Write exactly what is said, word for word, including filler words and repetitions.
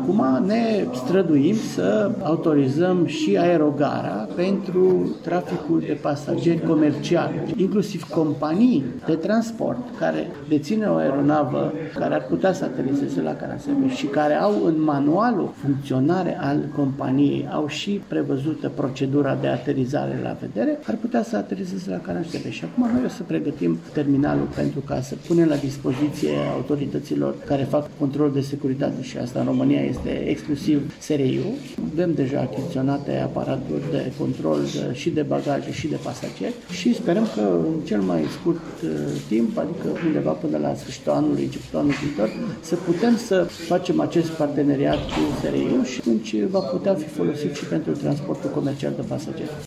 acum ne străduim să autorizăm și aerogara pentru traficul de pasageri comercial, inclusiv companii de transport care deține o aeronavă care ar putea să aterizeze la Caransebeș și care au în manualul funcționare al companiei, au și prevăzută procedura de aterizare la vedere, ar putea să aterizeze la Caransebeș. Și acum noi o să pregătim terminalul pentru ca să punem la dispoziție autorităților care fac control de securitate, și asta în România este exclusiv S R I-ul. Avem deja achiziționate aparaturi de control și de bagaje și de pasageri și sperăm că în cel mai scurt timp, adică undeva până la sfârșitul anului, începutul anului viitor, să putem să facem acest parteneriat cu S R I-ul și atunci va putea fi folosit și pentru transportul comercial de pasageri.